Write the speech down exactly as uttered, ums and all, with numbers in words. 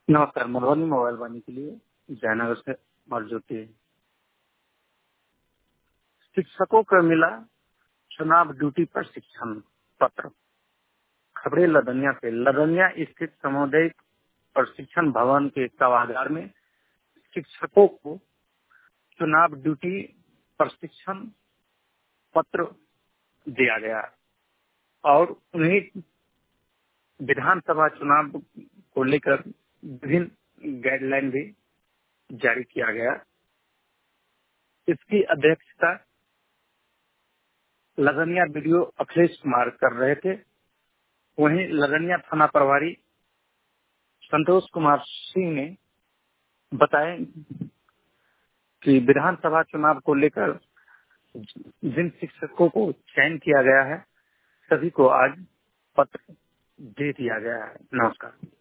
नमस्कार। मधुबनी मोबाइल वाणी के लिए जयनगर से मरजुती। शिक्षकों को मिला चुनाव ड्यूटी प्रशिक्षण पत्र। खबरें लदनिया से। लदनिया स्थित सामुदायिक प्रशिक्षण भवन के सभागार में शिक्षकों को चुनाव ड्यूटी प्रशिक्षण पत्र दिया गया और उन्हें विधानसभा चुनाव को लेकर विभिन्न गाइडलाइन भी जारी किया गया। इसकी अध्यक्षता लदनिया वीडियो अखिलेश कुमार कर रहे थे। वहीं लदनिया थाना प्रभारी संतोष कुमार सिंह ने बताया कि विधानसभा चुनाव को लेकर जिन शिक्षकों को चयन किया गया है सभी को आज पत्र दे दिया गया है। नमस्कार।